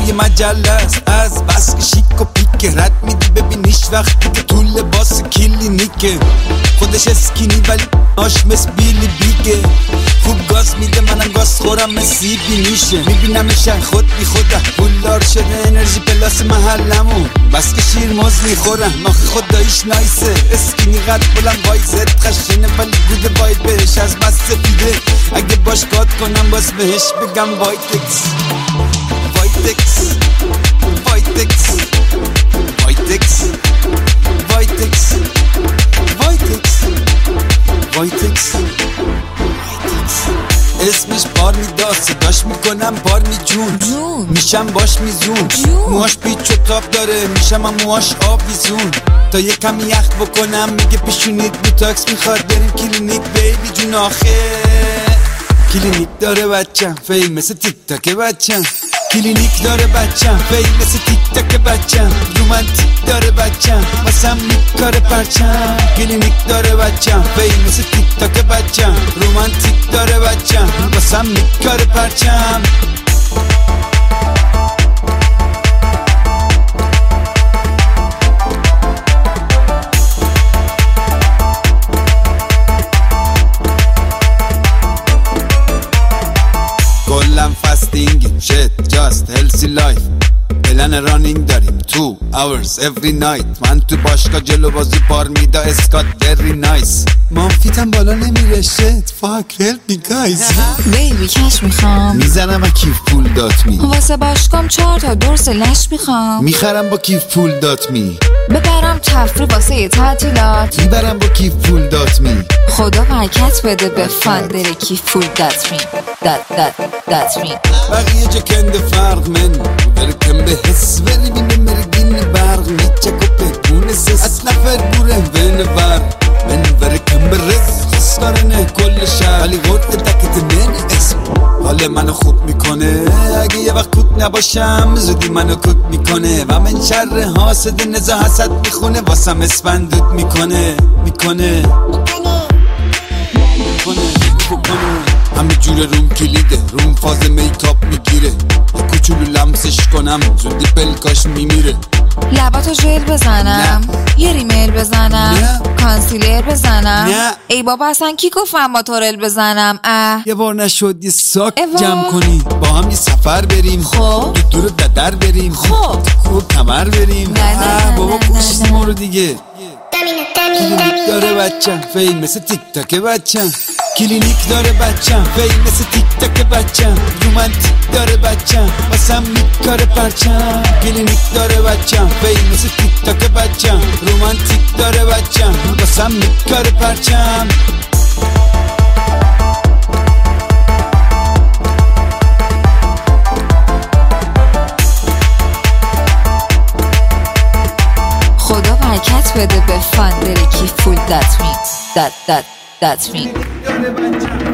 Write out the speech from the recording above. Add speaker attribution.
Speaker 1: توی مجله است از بس که شیک و پیک رد میدی ببینیش وقتی که تو لباس کلینیکه خودش اسکینی ولی آش مثل بیلی بیگه خوب گاز میده منم گاز خورم مثل بینیشه میبینمش خود بی خوده پولدار شده انرژی پلاس محلمون بس که شیر موز میخورم آخه خداییش نایسه اسکینی قد بلند وایزت خشنه ولی گوده وای بهش از بس سفیده اگه باش کات کنم باز بهش بگم وایتکس وایتکس وایتکس وایتکس وایتکس وایتکس وایتکس اسمش پارمیداست صداش میکنم پارمی جون میشم باش میزون موهاش پیچ و تاب داره میشم هم موهاش آویزون تا یه کمی یخت بکنم میگه پیشونیت بوتاکس میخواد بریم کلینیک بیبی جون آخه کلینیک داره بچم فیل مثل تیک تاک بچم کلینیک داره بچم فیل مثل تیک تاک بچم رومانتیک داره بچم واسم میکاره پرچم کلینیک داره بچم فیل مثل تیک تاک بچم رومانتیک داره بچم واسم میکاره پرچم کلم فاستینگیم شت جاست هلسی لایف پلن رانینگ داریم 2 hours every night من تو باشگاه جلو بازی پارمیدا اسکات very nice مامفیتم بالا نمیره شت fuck help me guys
Speaker 2: بیبی کش میخوام
Speaker 1: میزنم با کیف پول دات می
Speaker 2: واسه باشگام 4 تا دورس لش میخوام
Speaker 1: میخرم با کیف پول دات می
Speaker 2: ببرم تفریح واسه یه تعطیلات
Speaker 1: میبرم با کیف پول دات می
Speaker 2: خدا برکت بده به فاندر کیف پول دات می دات می
Speaker 1: بقیه جا کنده فرق من برکم به حس ولی بینه مرگین برق میچک و پکونه سس از نفر بوره بین برق من برکم به رز خستارنه کل شهر ولی غرد دکت من اسم حال منو خوب میکنه اگه یه وقت کوک نباشم زودی منو کوک میکنه و من شر حاسد نزا حسد میخونه واسم اسفندود میکنه همه جور روم کلیده روم فاز میکاپ میگیره کوچولو لمسش کنم زودی پلکاش میمیره
Speaker 2: لباتو ژل بزنم یه ریمیل بزنم کانسیلر بزنم ای بابا اصلا کی گفتم با تورل بزنم
Speaker 1: یه بار نشد یه ساک جمع کنی با هم یه سفر بریم
Speaker 2: خب
Speaker 1: دور ددر بریم
Speaker 2: خب
Speaker 1: کوب کمر بریم بابا پوشتی ما رو دیگه کلینیک داره بچم فیل مثل تیک تاک بچم کلینیک داره بچم فیل مثل تیک تاک بچم رومانتیک داره بچم واسم میکاره پرچم کلینیک داره بچم فیل مثل تیک تاک بچم رومانتیک داره بچم واسم میکاره پرچم
Speaker 2: خدا برکت بده به فاندر کیف پول دات می